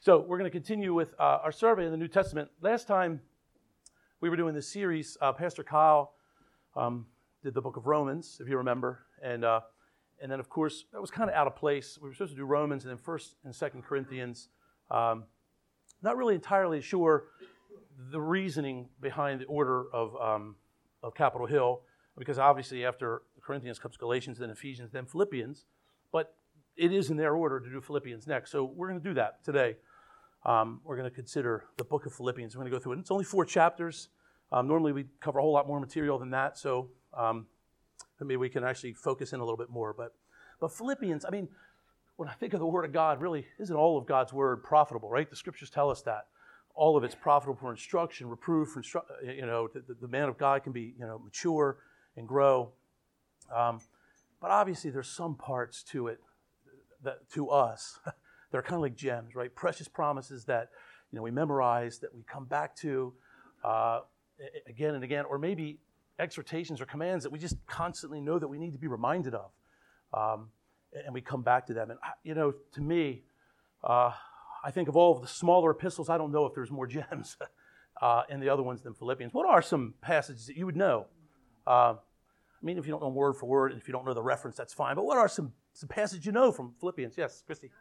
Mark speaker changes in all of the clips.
Speaker 1: So we're going to continue with our survey of the New Testament. Last time we were doing this series, Pastor Kyle did the book of Romans, if you remember. And then, of course, that was kind of out of place. We were supposed to do Romans and then 1st and 2nd Corinthians. Not really entirely sure the reasoning behind the order of Capitol Hill, because obviously after Corinthians comes Galatians, then Ephesians, then Philippians. But it is in their order to do Philippians next. So we're going to do that today. We're going to consider the book of Philippians. We're going to go through it. It's only 4 chapters. Normally we cover a whole lot more material than that, so maybe we can actually focus in a little bit more. But Philippians, I mean, when I think of the Word of God, really, isn't all of God's Word profitable, right? The Scriptures tell us that. All of it's profitable for instruction, reproof, the man of God can be, mature and grow. But obviously there's some parts to it that, to us, they're kind of like gems, right? Precious promises that, we memorize, that we come back to again and again, or maybe exhortations or commands that we just constantly know that we need to be reminded of. And we come back to them. And, to me, I think of all of the smaller epistles, I don't know if there's more gems in the other ones than Philippians. What are some passages that you would know? I mean, if you don't know word for word, and if you don't know the reference, that's fine. But what are some passages you know from Philippians? Yes, Christy?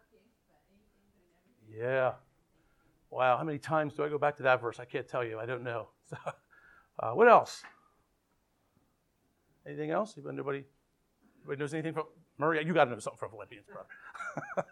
Speaker 1: Yeah. Wow, how many times do I go back to that verse? I can't tell you. I don't know. So, what else? Anything else? Anybody knows anything from Murray? You got to know something from Philippians, brother.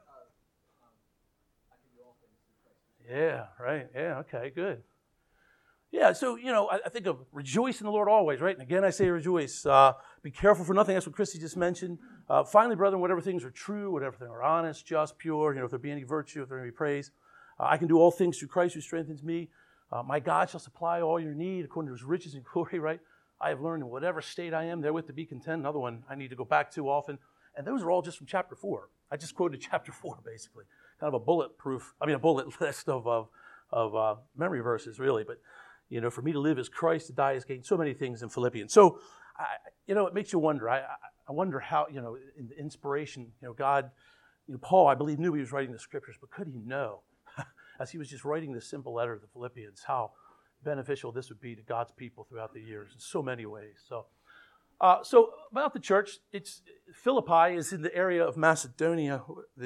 Speaker 1: Yeah, right. Yeah, okay, good. Yeah, so, I think of rejoice in the Lord always, right? And again, I say rejoice. Be careful for nothing. That's what Christy just mentioned. Finally, brethren, whatever things are true, whatever things are honest, just, pure, if there be any virtue, if there be praise, I can do all things through Christ who strengthens me. My God shall supply all your need according to his riches and glory, right? I have learned in whatever state I am therewith to be content. Another one I need to go back to often. And those are all just from chapter 4. I just quoted chapter 4, basically. Kind of a bullet list of memory verses, really. But, for me to live is Christ, to die is gain. So many things in Philippians. So, it makes you wonder. I wonder how, in the inspiration, God, Paul, I believe, knew he was writing the scriptures, but could he know, as he was just writing this simple letter to the Philippians, how beneficial this would be to God's people throughout the years in so many ways. So about the church, Philippi is in the area of Macedonia.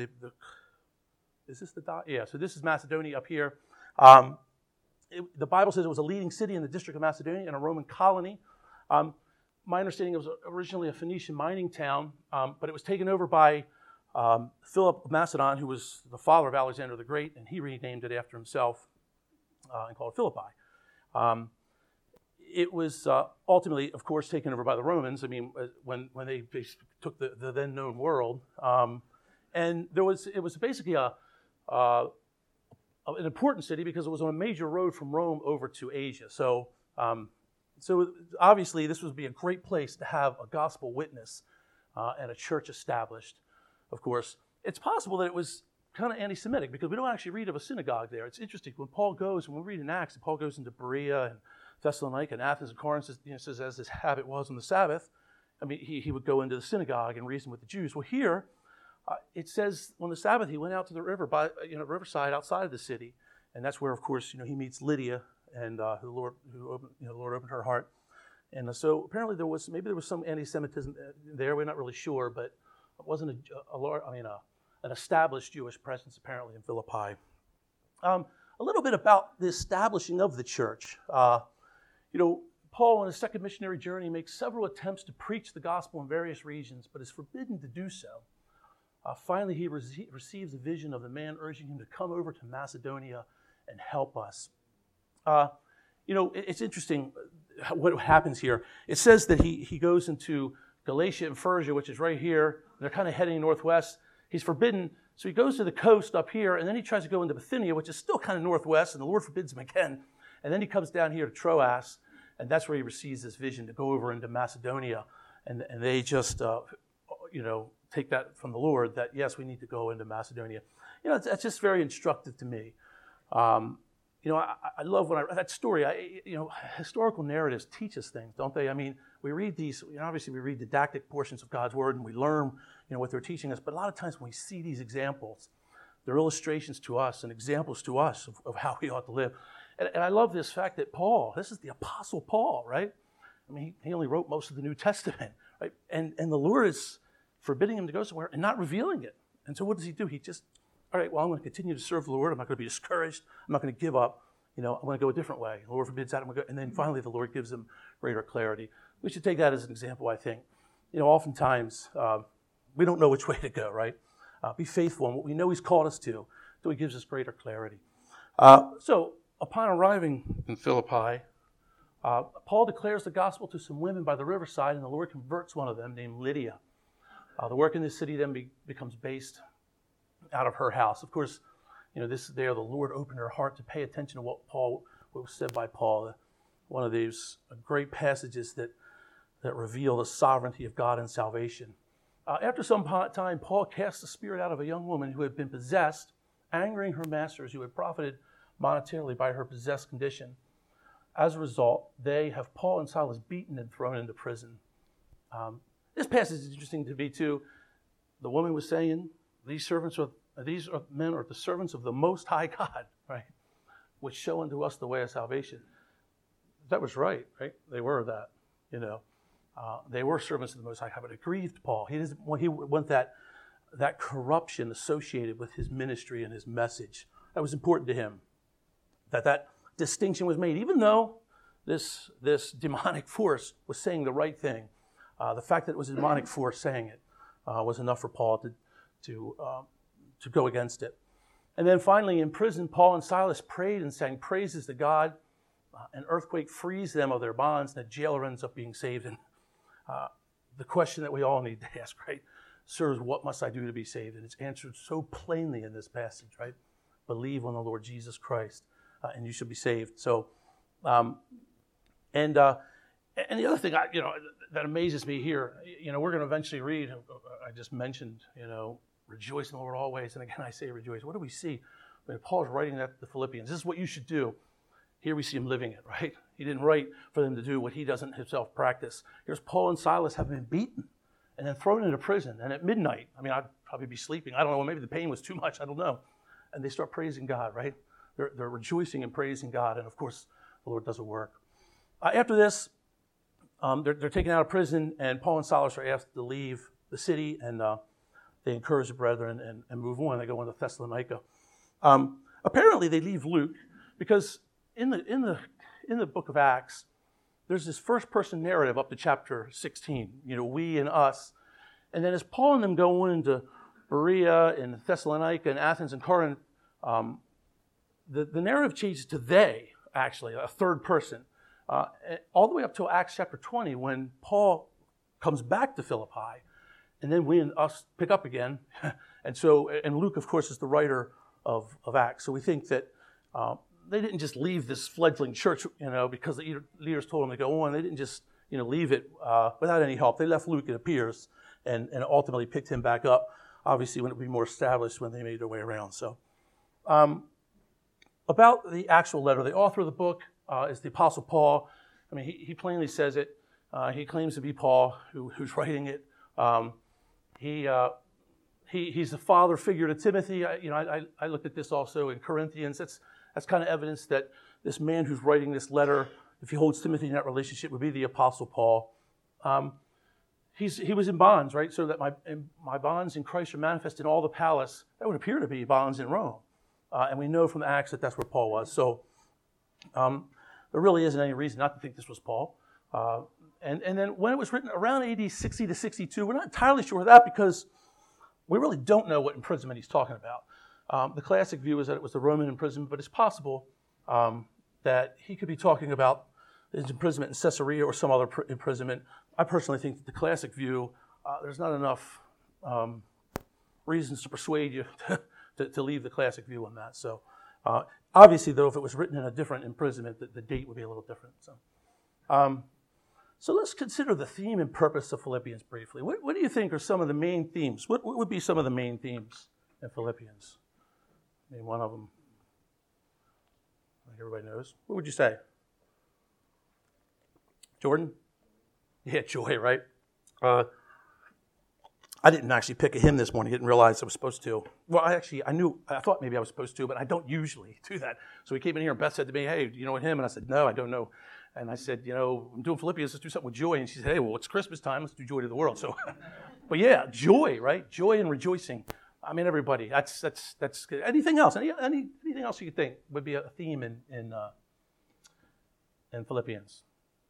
Speaker 1: Is this the dot? Yeah, so this is Macedonia up here. The Bible says it was a leading city in the district of Macedonia and a Roman colony. My understanding, it was originally a Phoenician mining town, but it was taken over by Philip of Macedon, who was the father of Alexander the Great, and he renamed it after himself and called it Philippi. It was ultimately, of course, taken over by the Romans. I mean, when they took the then known world, and it was basically an important city because it was on a major road from Rome over to Asia. So obviously this would be a great place to have a gospel witness and a church established. Of course, it's possible that it was kind of anti-Semitic because we don't actually read of a synagogue there. It's interesting when Paul goes, when we read in Acts, Paul goes into Berea and Thessalonica and Athens and Corinth, says as his habit was on the Sabbath. I mean, he would go into the synagogue and reason with the Jews. Well, here it says on the Sabbath he went out to the river by riverside outside of the city, and that's where, of course, he meets Lydia, and the Lord opened her heart, and so apparently there was some anti-Semitism there. We're not really sure, but it wasn't an established Jewish presence apparently in Philippi. A little bit about the establishing of the church. Paul, on his second missionary journey, makes several attempts to preach the gospel in various regions, but is forbidden to do so. Finally, he receives a vision of the man urging him to come over to Macedonia and help us. It's interesting what happens here. It says that he goes into Galatia and Phrygia, which is right here. They're kind of heading northwest. He's forbidden, so he goes to the coast up here, and then he tries to go into Bithynia, which is still kind of northwest, and the Lord forbids him again. And then he comes down here to Troas, and that's where he receives this vision to go over into Macedonia. And they just, take that from the Lord that, yes, we need to go into Macedonia. That's just very instructive to me. I love when I read that story. Historical narratives teach us things, don't they? I mean, we read these, obviously we read didactic portions of God's Word and we learn, what they're teaching us. But a lot of times when we see these examples, They're illustrations to us and examples to us of how we ought to live. And I love this fact that Paul, this is the Apostle Paul, right? I mean, he only wrote most of the New Testament, right? And the Lord is forbidding him to go somewhere and not revealing it. And so what does he do? He just, all right, well, I'm going to continue to serve the Lord. I'm not going to be discouraged. I'm not going to give up. I'm going to go a different way. The Lord forbids that. I'm going to go. And then finally, the Lord gives him greater clarity. We should take that as an example, I think. Oftentimes, we don't know which way to go, right? Be faithful in what we know he's called us to, so he gives us greater clarity. So upon arriving in Philippi, Paul declares the gospel to some women by the riverside, and the Lord converts one of them named Lydia. The work in this city then becomes based out of her house. Of course, the Lord opened her heart to pay attention to what was said by Paul. One of these great passages that reveal the sovereignty of God in salvation. After some time, Paul cast the spirit out of a young woman who had been possessed, angering her masters who had profited monetarily by her possessed condition. As a result, they have Paul and Silas beaten and thrown into prison. This passage is interesting to me too. The woman was saying, these men are the servants of the Most High God, right? Which show unto us the way of salvation. That was right? They were that, They were servants of the Most High God, but it grieved Paul. He didn't want that corruption associated with his ministry and his message. That was important to him. That distinction was made, even though this demonic force was saying the right thing. The fact that it was a demonic force saying it was enough for Paul to go against it. And then finally, in prison, Paul and Silas prayed and sang praises to God. An earthquake frees them of their bonds, and the jailer ends up being saved. And the question that we all need to ask, right? Sirs, what must I do to be saved? And it's answered so plainly in this passage, right? Believe on the Lord Jesus Christ, and you shall be saved. So, and the other thing, that amazes me here, we're going to eventually read. I just mentioned, rejoice in the Lord always, and again I say rejoice. What do we see when Paul's writing that to the Philippians? This is what you should do. Here we see him living it, right? He didn't write for them to do what he doesn't himself practice. Here's Paul and Silas having been beaten and then thrown into prison. And at midnight, I'd probably be sleeping. I don't know, maybe the pain was too much. I don't know. And they start praising God, right? They're rejoicing and praising God. And of course, the Lord does a work. After this, they're taken out of prison, and Paul and Silas are asked to leave the city, and they encourage the brethren and move on. They go into Thessalonica. Apparently, they leave Luke because in the book of Acts, there's this first-person narrative up to chapter 16, we and us. And then as Paul and them go into Berea and Thessalonica and Athens and Corinth, the narrative changes to they, actually, a third person, all the way up to Acts chapter 20 when Paul comes back to Philippi, and then we and us pick up again. And Luke, of course, is the writer of Acts. So we think that they didn't just leave this fledgling church, because the leaders told them to go on. They didn't just, leave it without any help. They left Luke, it appears, and ultimately picked him back up, obviously when it would be more established when they made their way around. So about the actual letter, the author of the book is the Apostle Paul. He plainly says it. He claims to be Paul who's writing it. He's the father figure to Timothy. I looked at this also in Corinthians. That's kind of evidence that this man who's writing this letter, if he holds Timothy in that relationship, would be the Apostle Paul. He was in bonds, right? So that my bonds in Christ are manifest in all the palace. That would appear to be bonds in Rome. And we know from the Acts that that's where Paul was. So there really isn't any reason not to think this was Paul. And then when it was written around AD 60 to 62, we're not entirely sure of that because we really don't know what imprisonment he's talking about. The classic view is that it was the Roman imprisonment, but it's possible that he could be talking about his imprisonment in Caesarea or some other imprisonment. I personally think that the classic view, there's not enough reasons to persuade you to leave the classic view on that. So obviously, though, if it was written in a different imprisonment, the date would be a little different. So let's consider the theme and purpose of Philippians briefly. What do you think are some of the main themes? What would be some of the main themes in Philippians? Name one of them. Like everybody knows. What would you say? Jordan? Yeah, joy, right? I didn't actually pick a hymn this morning. I didn't realize I was supposed to. Well, I thought maybe I was supposed to, but I don't usually do that. So he came in here and Beth said to me, hey, do you know a hymn? And I said, no, I don't know. And I said, I'm doing Philippians, let's do something with joy. And she said, hey, well, it's Christmas time, let's do joy to the world. So, but yeah, joy, right? Joy and rejoicing. I mean, everybody, that's good. Anything else? Anything else you could think would be a theme in Philippians?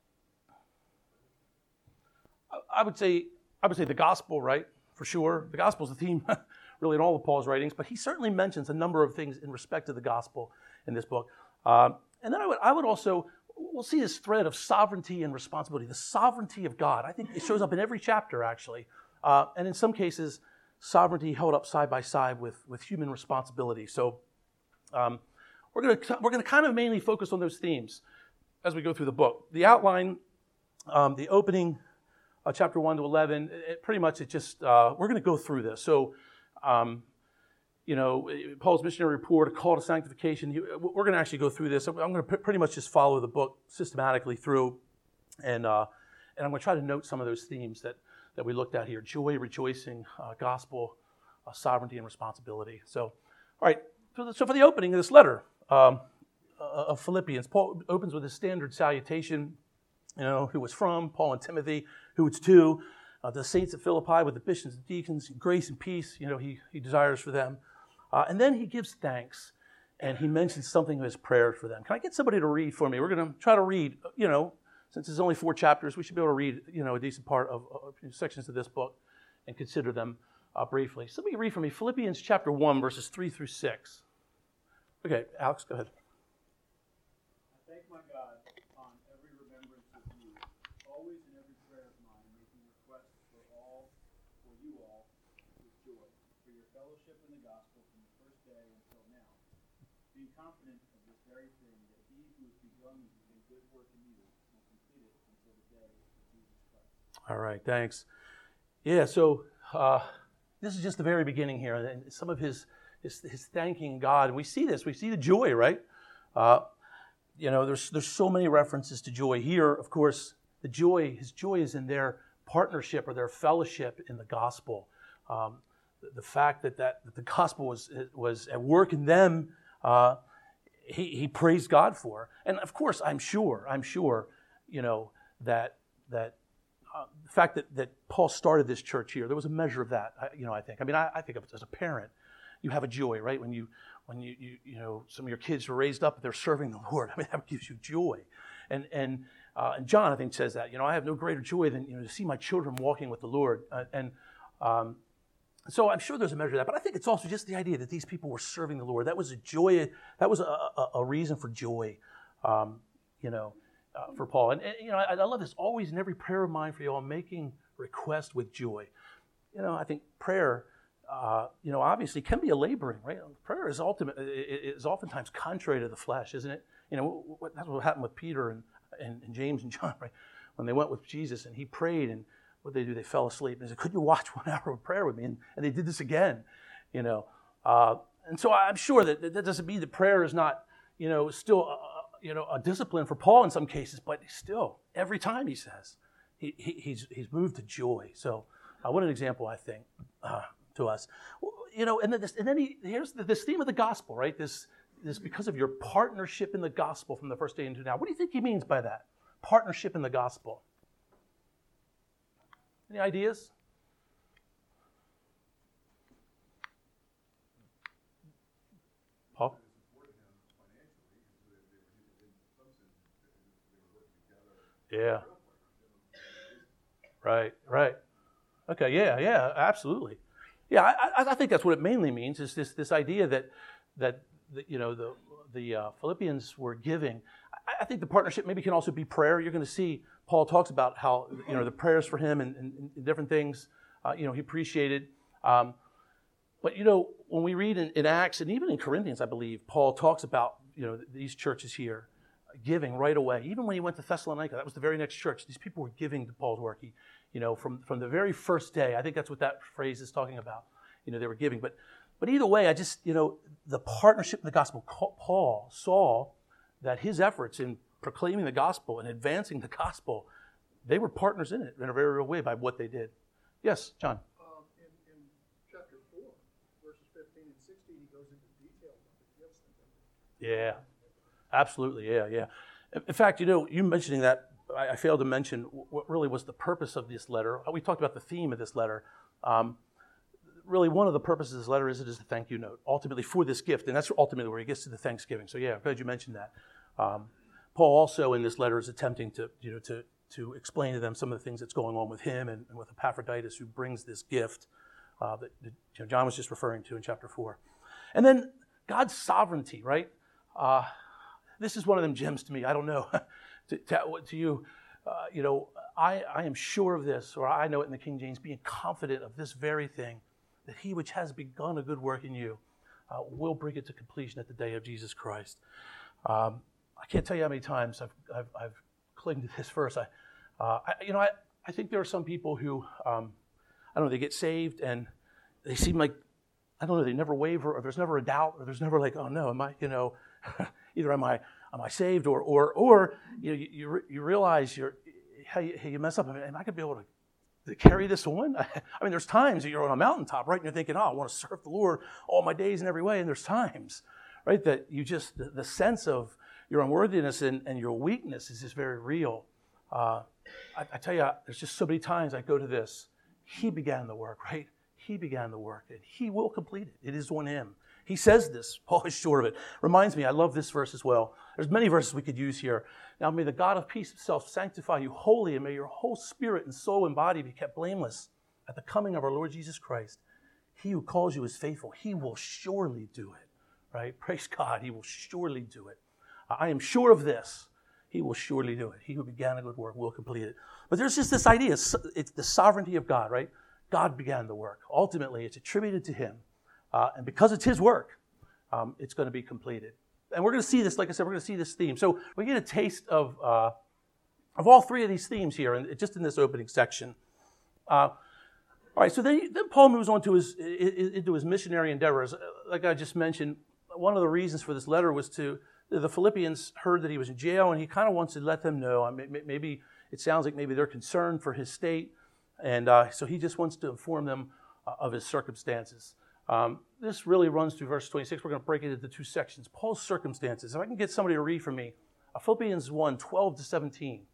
Speaker 1: I would say the gospel, right? For sure. The gospel is the theme really in all of Paul's writings, but he certainly mentions a number of things in respect to the gospel in this book. And then I would also, we'll see this thread of sovereignty and responsibility, the sovereignty of God. I think it shows up in every chapter, actually. And in some cases, sovereignty held up side by side with human responsibility. So we're going to kind of mainly focus on those themes as we go through the book. The outline, the opening, chapter 1 to 11, we're going to go through this. So, Paul's missionary report, a call to sanctification, we're going to actually go through this. I'm going to pretty much just follow the book systematically through, and I'm going to try to note some of those themes that we looked at here: joy, rejoicing, gospel, sovereignty, and responsibility. So, all right, so for the opening of this letter of Philippians, Paul opens with his standard salutation, who was from, Paul and Timothy, who it's to, the saints at Philippi with the bishops and deacons, grace and peace, he desires for them. And then he gives thanks, and he mentions something of his prayers for them. Can I get somebody to read for me? We're going to try to read, since it's only 4 chapters, we should be able to read, a decent part of sections of this book and consider them briefly. Somebody read for me Philippians chapter 1, verses 3 through 6. Okay, Alex, go ahead.
Speaker 2: I thank my God upon every remembrance of you, always in every prayer of mine, making requests for you all, with joy, for your fellowship in the gospel from the first day until now, being confident of this very thing, that he who has begun a good work in you will complete it until the day of Jesus Christ.
Speaker 1: All right, thanks. Yeah, so this is just the very beginning here, and some of his thanking God. And we see this. We see the joy, right? There's so many references to joy here. Of course, his joy is in their partnership or their fellowship in the gospel. The fact that the gospel was at work in them, he praised God for. And of course, I'm sure, that the fact that Paul started this church here, there was a measure of that. I think. I think of it as a parent. You have a joy, right? When you some of your kids are raised up, they're serving the Lord. That gives you joy. And John, I think, says that. I have no greater joy than to see my children walking with the Lord. So I'm sure there's a measure of that. But I think it's also just the idea that these people were serving the Lord. That was a joy. That was a reason for joy. For Paul. And I love this. Always in every prayer of mine for you all, making request with joy. I think prayer. Obviously can be a laboring, right? Prayer is oftentimes contrary to the flesh, isn't it? That's what happened with Peter and James and John, right? When they went with Jesus and he prayed, and what did they do? They fell asleep. And they said, could you watch 1 hour of prayer with me? And they did this again, And so I'm sure that doesn't mean that prayer is not, still, a discipline for Paul in some cases, but still, every time he says, he's moved to joy. So what an example, I think, to us, and then here's this theme of the gospel, right? This because of your partnership in the gospel from the first day into now. What do you think he means by that? Partnership in the gospel. Any ideas? Paul? Yeah. Right. Okay. Yeah. Absolutely. Yeah, I think that's what it mainly means, is this idea that the Philippians were giving. I think the partnership maybe can also be prayer. You're going to see Paul talks about how the prayers for him and different things he appreciated. But when we read in Acts and even in Corinthians, I believe Paul talks about these churches here giving right away. Even when he went to Thessalonica, that was the very next church. These people were giving to Paul's work. From the very first day. I think that's what that phrase is talking about. They were giving. But either way, I just, the partnership in the gospel, Paul saw that his efforts in proclaiming the gospel and advancing the gospel, they were partners in it in a very real way by what they did. Yes, John?
Speaker 2: In
Speaker 1: Yeah, absolutely. Yeah, yeah. In fact, you mentioning that, I failed to mention what really was the purpose of this letter. We talked about the theme of this letter. Really, one of the purposes of this letter is it is a thank you note, ultimately for this gift, and that's ultimately where he gets to the Thanksgiving. So yeah, I'm glad you mentioned that. Paul also in this letter is attempting to explain to them some of the things that's going on with him and with Epaphroditus, who brings this gift that John was just referring to in chapter 4. And then God's sovereignty, right? This is one of them gems to me. I don't know to you. I am sure of this, or I know it in the King James, being confident of this very thing, that he which has begun a good work in you will bring it to completion at the day of Jesus Christ. I can't tell you how many times I've clinged to this verse. I think there are some people who, they get saved and they seem like, they never waver, or there's never a doubt, or there's never like, oh no, am I, either am I saved, or you realize you mess up. Am I going to be able to carry this on? There's times that you're on a mountaintop, right, and you're thinking, I want to serve the Lord all my days in every way, and there's times, right, that you just, the sense of your unworthiness and your weakness is just very real. I tell you, there's just so many times I go to this. He began the work, right? He began the work, and he will complete it. It is on him. He says this. Paul is sure of it. Reminds me, I love this verse as well. There's many verses we could use here. Now may the God of peace himself sanctify you wholly, and may your whole spirit and soul and body be kept blameless at the coming of our Lord Jesus Christ. He who calls you is faithful. He will surely do it, right? Praise God. He will surely do it. I am sure of this. He will surely do it. He who began a good work will complete it. But there's just this idea. It's the sovereignty of God, right? God began the work. Ultimately, it's attributed to him. And because it's his work, it's going to be completed. And we're going to see this, like I said, we're going to see this theme. So we get a taste of all three of these themes here, and just in this opening section. All right, so then Paul moves on to into his missionary endeavors. Like I just mentioned, one of the reasons for this letter was the Philippians heard that he was in jail, and he kind of wants to let them know. Maybe it sounds like maybe they're concerned for his state, and so he just wants to inform them of his circumstances. This really runs through verse 26. We're going to break it into two sections. Paul's circumstances. If I can get somebody to read for me, Philippians 1, 12 to 17.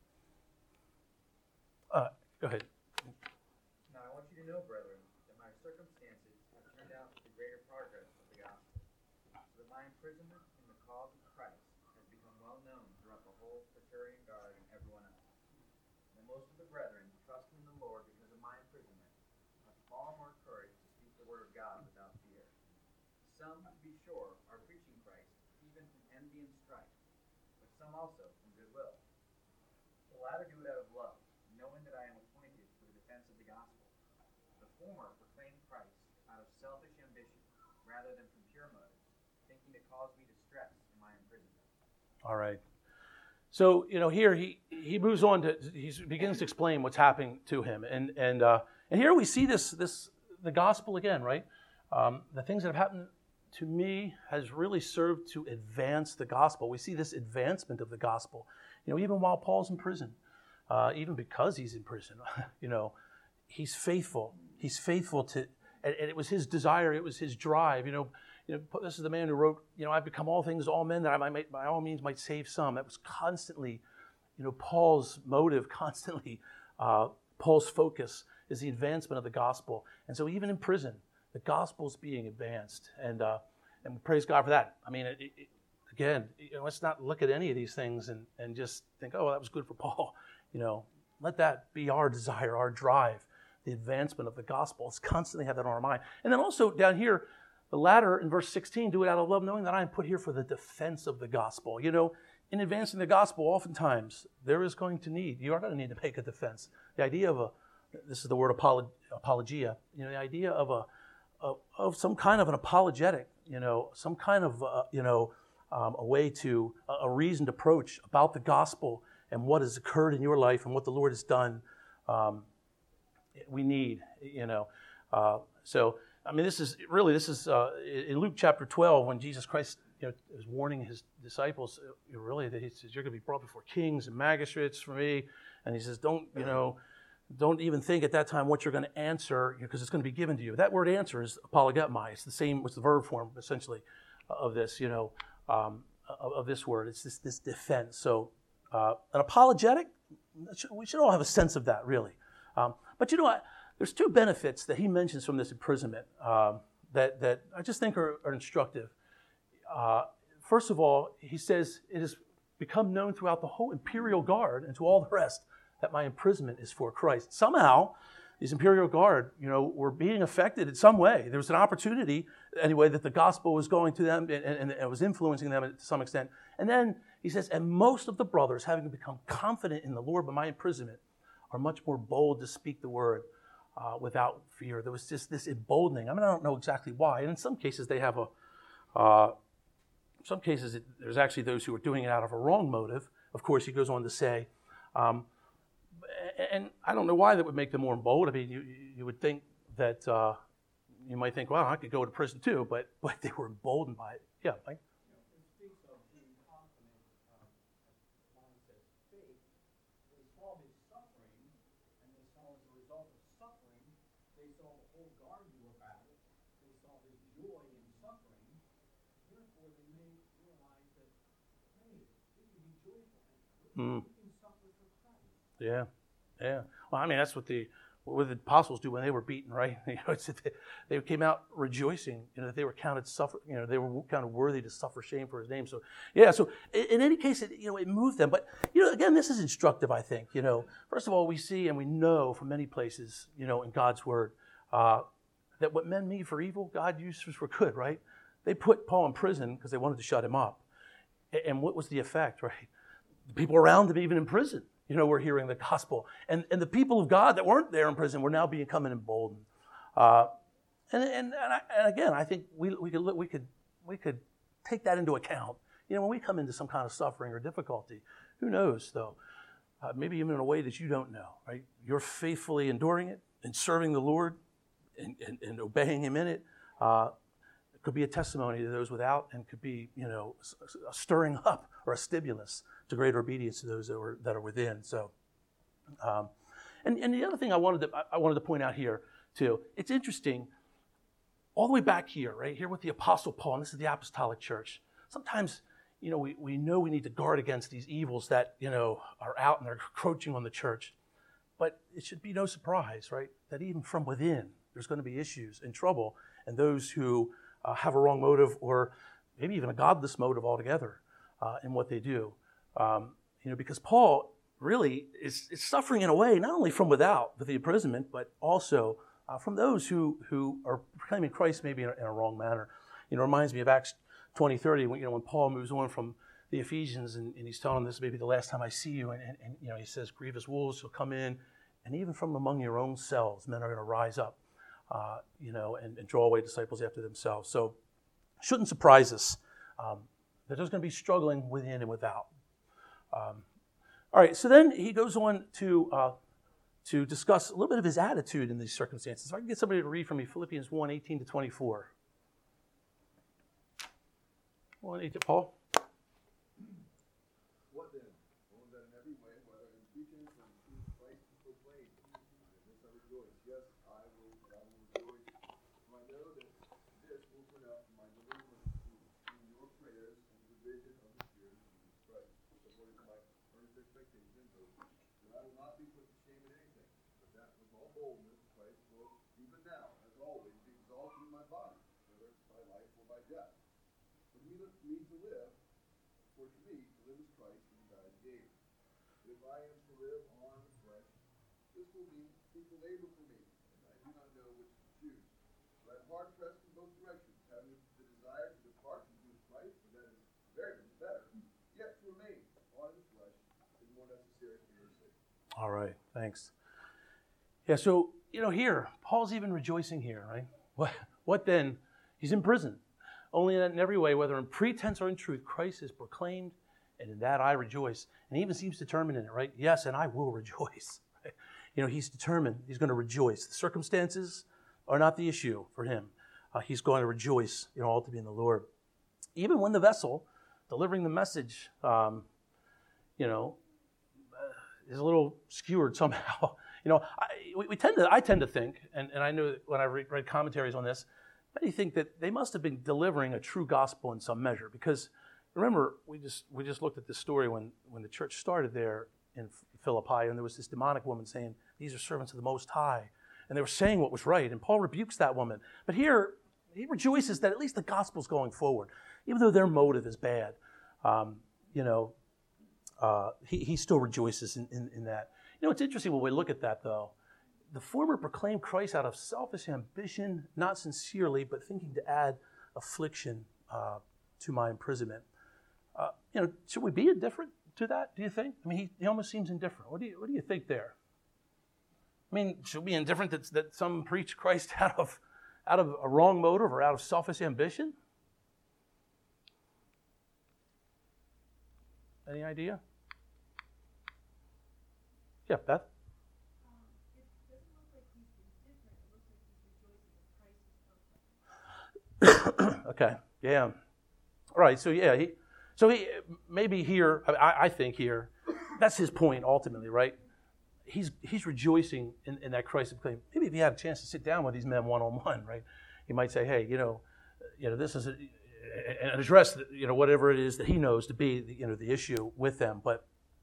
Speaker 1: Go ahead.
Speaker 3: Now I want you to know, brethren, that my circumstances have turned out to the greater progress of the gospel, so that my imprisonment in the cause of Christ has become well known throughout the whole Praetorian Guard and everyone else. And most of the brethren, trusting in the Lord because of my imprisonment, have far more courage to speak the word of God without fear. Some, to be sure, are preaching Christ, even from envy and strife, but some also from goodwill. The latter do it out of love, knowing that I am appointed for the defense of the gospel. The former proclaim Christ out of selfish ambition, rather than from pure motives, thinking to cause me distress in my imprisonment.
Speaker 1: All right. So, here he moves on he begins to explain what's happening to him. And here we see the gospel again, right? The things that have happened to me has really served to advance the gospel. We see this advancement of the gospel, even while Paul's in prison, even because he's in prison, he's faithful. He's faithful to, and it was his desire, it was his drive, this is the man who wrote, I've become all things to all men that I might, by all means, might save some. That was constantly, Paul's motive, constantly, Paul's focus is the advancement of the gospel. And so even in prison, the gospel's being advanced. And praise God for that. Again, let's not look at any of these things and just think, oh, well, that was good for Paul. Let that be our desire, our drive, the advancement of the gospel. Let's constantly have that on our mind. And then also down here, the latter in verse 16, do it out of love, knowing that I am put here for the defense of the gospel. In advancing the gospel, oftentimes you are going to need to make a defense. The idea of this is the word apologia, the idea of some kind of an apologetic, some kind of, a way to, a reasoned approach about the gospel and what has occurred in your life and what the Lord has done. We need, this is in Luke chapter 12 when Jesus Christ, is warning his disciples, really, that he says, you're going to be brought before kings and magistrates for me. And he says, don't even think at that time what you're going to answer, because it's going to be given to you. That word answer is apologetmai. It's the same, it's the verb form, essentially, of this, of this word. It's this defense. So an apologetic, we should all have a sense of that, really. But you know what? There's two benefits that he mentions from this imprisonment that I just think are instructive. First of all, he says, it has become known throughout the whole imperial guard and to all the rest that my imprisonment is for Christ. Somehow, these imperial guard, were being affected in some way. There was an opportunity, anyway, that the gospel was going to them and it was influencing them to some extent. And then he says, and most of the brothers, having become confident in the Lord by my imprisonment, are much more bold to speak the word without fear. There was just this emboldening. I mean, I don't know exactly why. And in some cases, they have there's actually those who are doing it out of a wrong motive. Of course, he goes on to say, and I don't know why that would make them more bold. I mean, you would think that you might think, well, I could go to prison too, but they were emboldened by it. Yeah, Mike?
Speaker 2: It speaks of being confident, Juan says, faith. They saw his suffering, and they saw as a result of suffering, they saw the whole guard do about it. They saw his joy in suffering. Therefore, they may realize that, hey, we can be joyful. We can suffer for Christ.
Speaker 1: Yeah. Well, I mean, that's what the apostles do when they were beaten, right? They came out rejoicing, that they were counted they were counted worthy to suffer shame for his name. So, yeah. So, in any case, it moved them. But again, this is instructive. I think. First of all, we see and we know from many places, in God's word, that what men mean for evil, God uses for good. Right? They put Paul in prison because they wanted to shut him up. And what was the effect? Right? The people around him, even in prison, were hearing the gospel. And the people of God that weren't there in prison were now becoming emboldened. And again, I think we could take that into account. When we come into some kind of suffering or difficulty, who knows, though? Maybe even in a way that you don't know, right? You're faithfully enduring it and serving the Lord and obeying Him in it. It could be a testimony to those without, and could be, a stirring up or a stimulus to greater obedience to those that are within. So, and the other thing I wanted to point out here too. It's interesting. All the way back here, right here with the Apostle Paul, and this is the Apostolic Church. Sometimes, we know we need to guard against these evils that are out and they're encroaching on the church. But it should be no surprise, right, that even from within there's going to be issues and trouble, and those who have a wrong motive or maybe even a godless motive altogether in what they do. Because Paul really is suffering in a way, not only from without with the imprisonment, but also from those who are proclaiming Christ maybe in a wrong manner. It reminds me of Acts 20:30 when Paul moves on from the Ephesians and he's telling them, this may be the last time I see you, and he says, grievous wolves will come in, and even from among your own selves, men are going to rise up, and draw away disciples after themselves. So it shouldn't surprise us that there's going to be struggling within and without. All right, so then he goes on to discuss a little bit of his attitude in these circumstances. If I can get somebody to read for me Philippians 1:18-24. 1:18, Paul.
Speaker 4: What then? Well, that in every way, whether in pretense or in truth, Christ is proclaimed. In this I rejoice. Yes, I will rejoice. For I know that this will turn out for my deliverance through your prayers and the vision of the Spirit of Jesus Christ, according to my earnest expectation and hope, that I will not be put to shame in anything, but that with all boldness Christ will, even now, as always, be exalted in my body, whether by life or by death. For me to live, for to me to live is Christ, and to die is gain. If I am to live on in the flesh, this will mean fruitful labor for me, and I do not know which to choose. But I am hard pressed in both directions, having the desire to depart and be with Christ, for that is very much better. Yet to remain on in the flesh is more necessary for your sake.
Speaker 1: All right, thanks. Yeah, so, here, Paul's even rejoicing here, right? What then? He's in prison. Only in every way, whether in pretense or in truth, Christ is proclaimed, and in that I rejoice. And he even seems determined in it, right? Yes, and I will rejoice. He's determined. He's going to rejoice. The circumstances are not the issue for him. He's going to rejoice, all to be in the Lord. Even when the vessel delivering the message, is a little skewered somehow. I tend to think, and I know that when I read commentaries on this, many think that they must have been delivering a true gospel in some measure, because remember, we just looked at this story when the church started there in Philippi, and there was this demonic woman saying, these are servants of the Most High. And they were saying what was right, and Paul rebukes that woman. But here, he rejoices that at least the gospel's going forward, even though their motive is bad. He still rejoices in that. It's interesting when we look at that, though. The former proclaimed Christ out of selfish ambition, not sincerely, but thinking to add affliction to my imprisonment. Should we be indifferent to that, do you think? I mean, he almost seems indifferent. What do you think there? I mean, should we be indifferent that some preach Christ out of a wrong motive or out of selfish ambition? Any idea? Yeah, Beth?
Speaker 5: It doesn't look like he's indifferent. It looks like he's rejoicing that Christ is perfect.
Speaker 1: Okay, yeah. All right, so yeah, he maybe here, I think here, that's his point ultimately, right? He's rejoicing in that Christ of claim. Maybe if he had a chance to sit down with these men one-on-one, right? He might say, hey, this is and address whatever it is that he knows to be the issue with them. But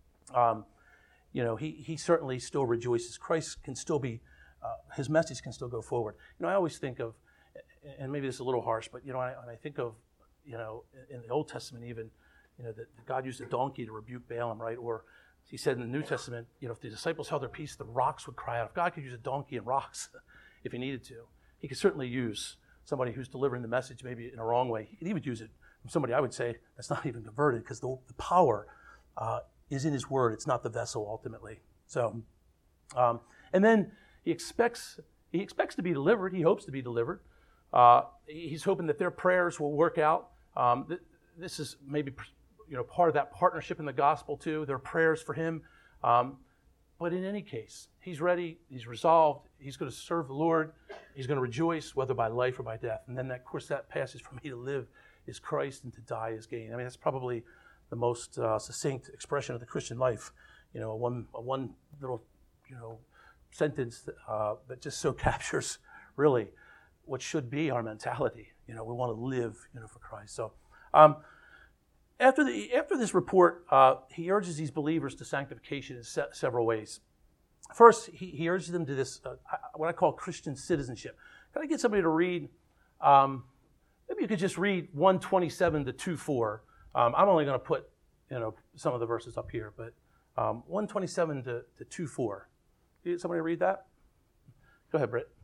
Speaker 1: he certainly still rejoices. Christ can still be, his message can still go forward. I always think of, and maybe this is a little harsh, but when I think of in the Old Testament even, that God used a donkey to rebuke Balaam, right? Or he said in the New Testament, if the disciples held their peace, the rocks would cry out. If God could use a donkey and rocks if he needed to, he could certainly use somebody who's delivering the message maybe in a wrong way. He could even use it from somebody, I would say, that's not even converted, because the power is in his word. It's not the vessel ultimately. So, and then he expects to be delivered. He hopes to be delivered. He's hoping that their prayers will work out. This is maybe part of that partnership in the gospel too. Their prayers for him. But in any case, he's ready. He's resolved. He's going to serve the Lord. He's going to rejoice, whether by life or by death. And then, of course, that passage, for me to live is Christ and to die is gain. I mean, that's probably the most succinct expression of the Christian life. A one little, sentence that just so captures really what should be our mentality. We want to live, for Christ. So, after this report, he urges these believers to sanctification in several ways. First, he urges them to this, what I call Christian citizenship. Can I get somebody to read, maybe you could just read 1:27 to 2:4. I'm only going to put, some of the verses up here, but 1:27 to 2:4. Can you get somebody to read that? Go ahead, Britt.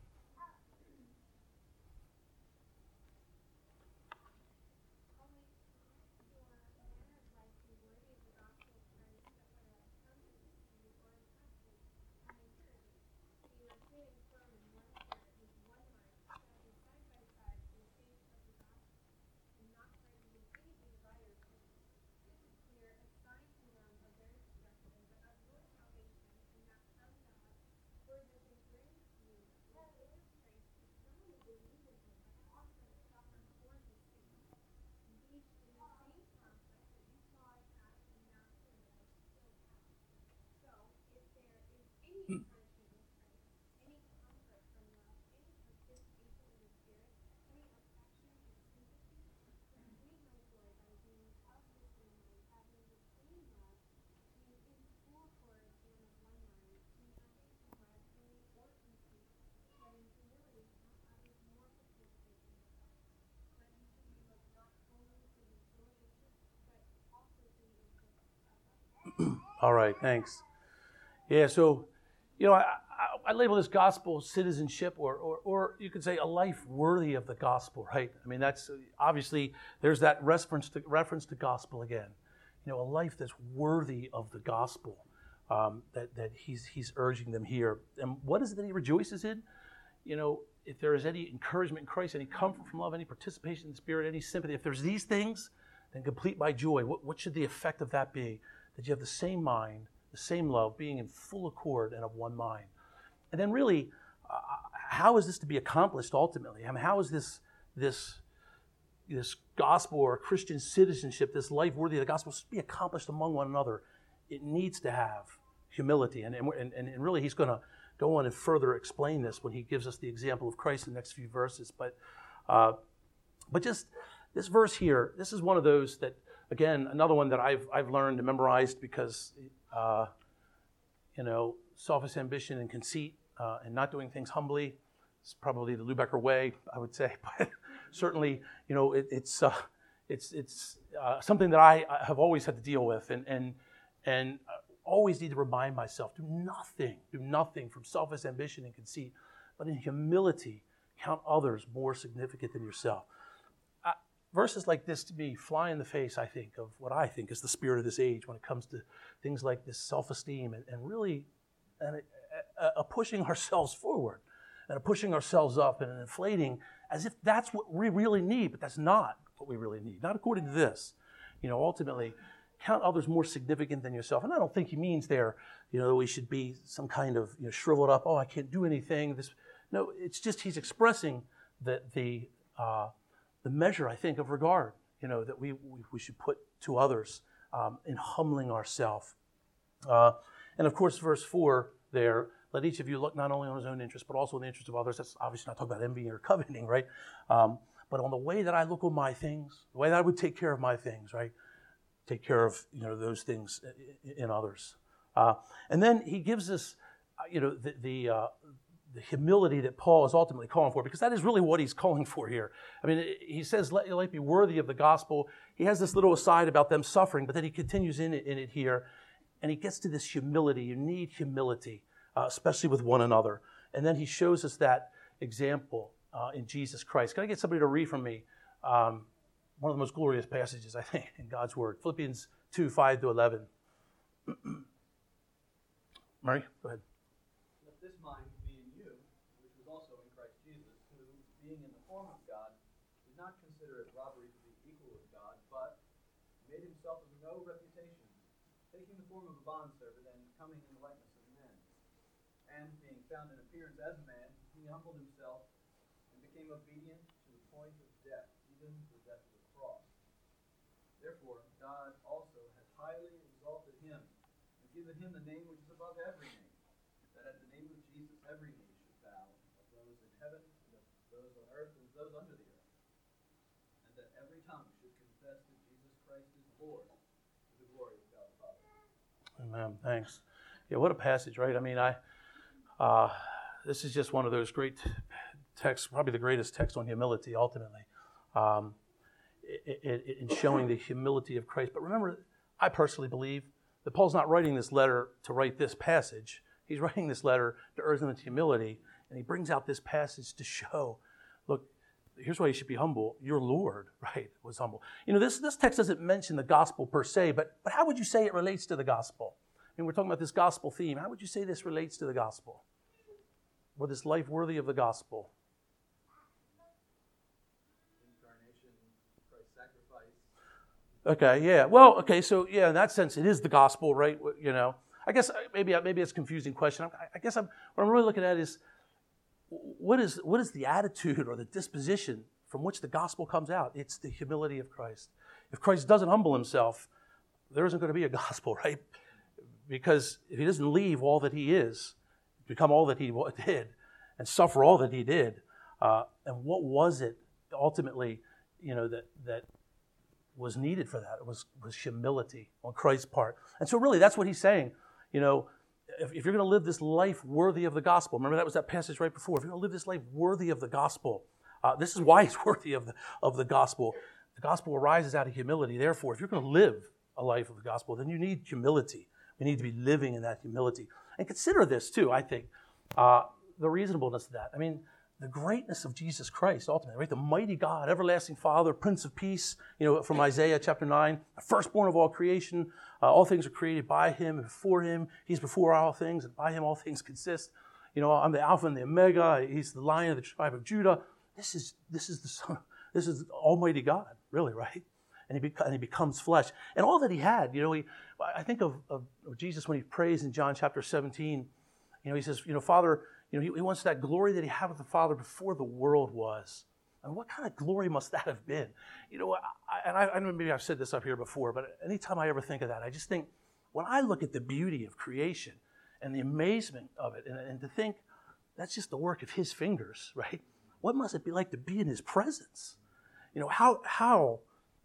Speaker 1: All right, thanks. Yeah, so, I label this gospel citizenship, or you could say a life worthy of the gospel, right? I mean, that's obviously, there's that reference to gospel again. A life that's worthy of the gospel that he's urging them here. And what is it that he rejoices in? If there is any encouragement in Christ, any comfort from love, any participation in the Spirit, any sympathy, if there's these things, then complete my joy. What should the effect of that be? That you have the same mind, the same love, being in full accord and of one mind. And then really, how is this to be accomplished ultimately? I mean, how is this gospel or Christian citizenship, this life worthy of the gospel, to be accomplished among one another? It needs to have humility. And really, he's going to go on and further explain this when he gives us the example of Christ in the next few verses. But just this verse here, this is one of those that again, another one that I've learned and memorized because, selfish ambition and conceit and not doing things humbly is probably the Lubecker way, I would say. But certainly, it's something that I have always had to deal with and always need to remind myself, do nothing from selfish ambition and conceit, but in humility, count others more significant than yourself. Verses like this to me fly in the face, I think, of what I think is the spirit of this age when it comes to things like this self-esteem and really a pushing ourselves forward and a pushing ourselves up and an inflating as if that's what we really need, but that's not what we really need. Not according to this. Ultimately, count others more significant than yourself. And I don't think he means there, that we should be some kind of shriveled up, I can't do anything. No, it's just he's expressing the measure, I think, of regard, that we should put to others in humbling ourselves. And of course, verse 4 there, let each of you look not only on his own interest, but also in the interest of others. That's obviously not talking about envy or coveting, right? But on the way that I look on my things, the way that I would take care of my things, right? Take care of, those things in others. And then he gives us, the humility that Paul is ultimately calling for, because that is really what he's calling for here. I mean, he says, let your life be worthy of the gospel. He has this little aside about them suffering, but then he continues in it here, and he gets to this humility. You need humility, especially with one another. And then he shows us that example in Jesus Christ. Can I get somebody to read from me one of the most glorious passages, I think, in God's Word? Philippians 2, 5-11. Murray, go ahead.
Speaker 2: Let this mind be in you, which was also in Christ Jesus, who, being in the form of God, did not consider it robbery to be equal with God, but made himself of no reputation, taking the form of a bondservant and coming in the likeness of men. And being found in appearance as a man, he humbled himself and became obedient to the point of death, even the death of the cross. Therefore, God also has highly exalted him and given him the name which is above every name, that at the name of Jesus every knee should bow, of those in heaven, and of those on earth, and of those under the earth, and that every tongue should confess that Jesus Christ is Lord, to the glory of God the Father.
Speaker 1: Amen. Thanks. Yeah, what a passage, right? I mean, this is just one of those great texts, probably the greatest text on humility, ultimately, in showing the humility of Christ. But remember, I personally believe that Paul's not writing this letter to write this passage. He's writing this letter to urge them into humility, and he brings out this passage to show, look, here's why you should be humble. Your Lord, right, was humble. This text doesn't mention the gospel per se, but how would you say it relates to the gospel? I mean, we're talking about this gospel theme. How would you say this relates to the gospel? Or this life worthy of the gospel?
Speaker 2: Incarnation, Christ's sacrifice.
Speaker 1: Okay, yeah. Well, okay, so yeah, in that sense, it is the gospel, right? I guess maybe it's a confusing question. I guess what I'm really looking at is what is the attitude or the disposition from which the gospel comes out? It's the humility of Christ. If Christ doesn't humble himself, there isn't going to be a gospel, right? Because if he doesn't leave all that he is, become all that he did, and suffer all that he did, and what was it ultimately, that was needed for that? It was humility on Christ's part. And so really that's what he's saying. If you're going to live this life worthy of the gospel, remember that was that passage right before. If you're going to live this life worthy of the gospel, this is why it's worthy of the gospel. The gospel arises out of humility. Therefore, if you're going to live a life of the gospel, then you need humility. We need to be living in that humility. And consider this too, I think, the reasonableness of that. I mean, the greatness of Jesus Christ, ultimately, right? The mighty God, everlasting Father, Prince of Peace, from Isaiah chapter 9, the firstborn of all creation. All things are created by him and for him. He's before all things, and by him all things consist. I'm the Alpha and the Omega. He's the Lion of the tribe of Judah. This is the Son. This is Almighty God, really, right? And he becomes flesh. And all that he had, I think of Jesus when he prays in John chapter 17. He says, Father, he wants that glory that he had with the Father before the world was. And what kind of glory must that have been? I know maybe I've said this up here before, but anytime I ever think of that, I just think, when I look at the beauty of creation and the amazement of it, and to think that's just the work of his fingers, right? What must it be like to be in his presence? How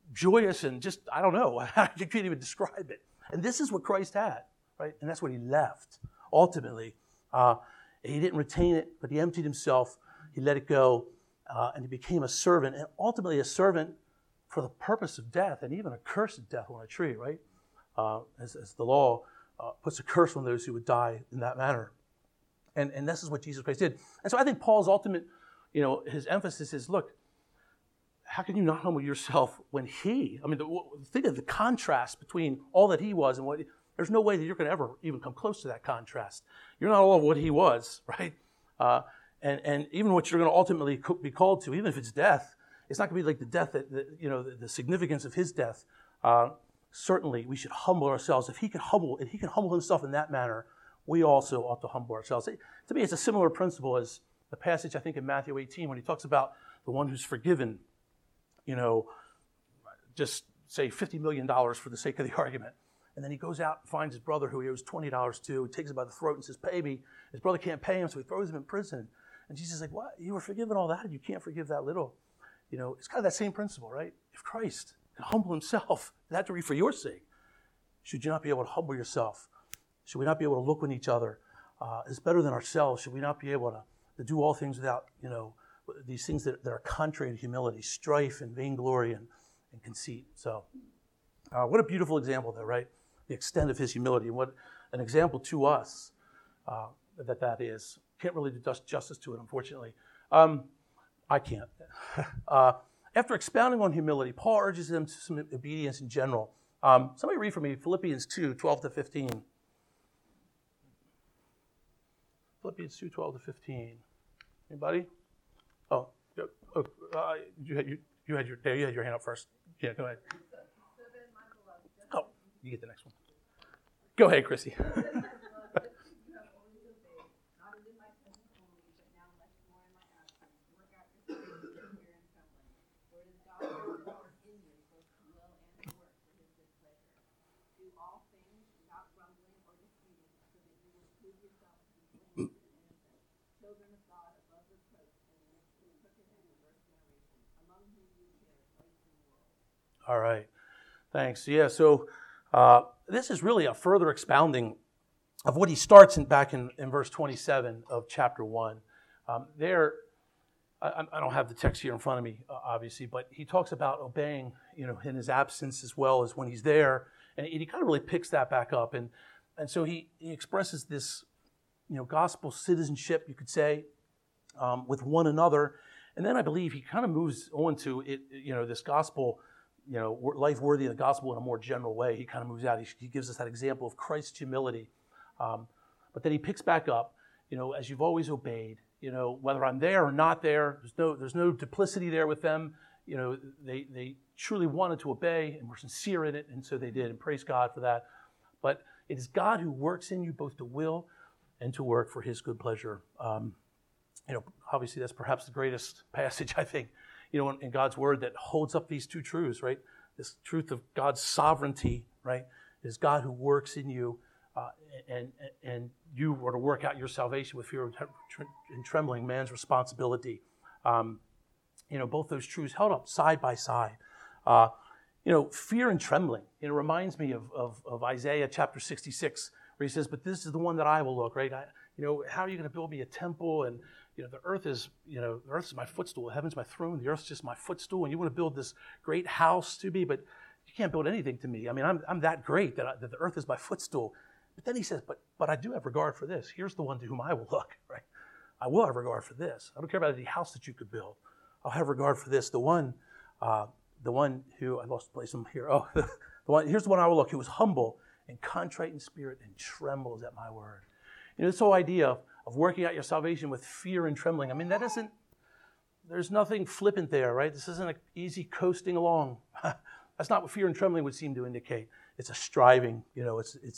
Speaker 1: joyous and just, I don't know, I can't even describe it. And this is what Christ had, right? And that's what he left, ultimately. He didn't retain it, but he emptied himself. He let it go, and he became a servant, and ultimately a servant for the purpose of death, and even a cursed death on a tree, right? As the law puts a curse on those who would die in that manner. And this is what Jesus Christ did. And so I think Paul's ultimate, his emphasis is, look, how can you not humble yourself when think of the contrast between all that he was and what, there's no way that you're going to ever even come close to that contrast. You're not all of what he was, right? And even what you're going to ultimately be called to, even if it's death, it's not going to be like the death the significance of his death. Certainly, we should humble ourselves. If he can humble himself in that manner, we also ought to humble ourselves. To me, it's a similar principle as the passage, I think, in Matthew 18, when he talks about the one who's forgiven, just say $50 million for the sake of the argument. And then he goes out and finds his brother who he owes $20 to. He takes him by the throat and says, pay me. His brother can't pay him, so he throws him in prison. And Jesus is like, what? You were forgiven all that, and you can't forgive that little? It's kind of that same principle, right? If Christ can humble himself, it had to be for your sake. Should you not be able to humble yourself? Should we not be able to look on each other as better than ourselves? Should we not be able to do all things without, these things that are contrary to humility, strife and vainglory and conceit? So what a beautiful example there, right? The extent of his humility, and what an example to us that is. Can't really do justice to it, unfortunately. I can't. After expounding on humility, Paul urges them to some obedience in general. Somebody read for me Philippians 2:12-15. Philippians 2:12-15. Anybody? Oh, you had your hand up first. Yeah, go ahead. Oh, you get the next one. Go ahead, Chrissy. All right. Thanks. Yeah, so this is really a further expounding of what he starts back in verse 27 of chapter 1. I don't have the text here in front of me, obviously, but he talks about obeying, in his absence as well as when he's there, and he kind of really picks that back up. And so he expresses this, gospel citizenship, you could say, with one another. And then I believe he kind of moves on to it, this gospel, life worthy of the gospel in a more general way. He kind of moves out. He gives us that example of Christ's humility. But then he picks back up, as you've always obeyed, whether I'm there or not there, there's no duplicity there with them. They truly wanted to obey and were sincere in it, and so they did, and praise God for that. But it is God who works in you both to will and to work for his good pleasure. Obviously that's perhaps the greatest passage, I think, in God's word that holds up these two truths, right? This truth of God's sovereignty, right? It is God who works in you, and you are to work out your salvation with fear and trembling, man's responsibility. Both those truths held up side by side. Fear and trembling, reminds me of Isaiah chapter 66, where he says, but this is the one that I will look, right? How are you going to build me a temple? And, the earth is my footstool. Heaven's my throne. The earth's just my footstool. And you want to build this great house to me, but you can't build anything to me. I mean, I'm that great that the earth is my footstool. But then he says, but I do have regard for this. Here's the one to whom I will look, right? I will have regard for this. I don't care about any house that you could build. I'll have regard for this. The one who, I lost the place here. Oh, here's the one I will look, who was humble and contrite in spirit and trembles at my word. This whole idea of working out your salvation with fear and trembling. I mean, there's nothing flippant there, right? This isn't an easy coasting along. That's not what fear and trembling would seem to indicate. It's a striving, it's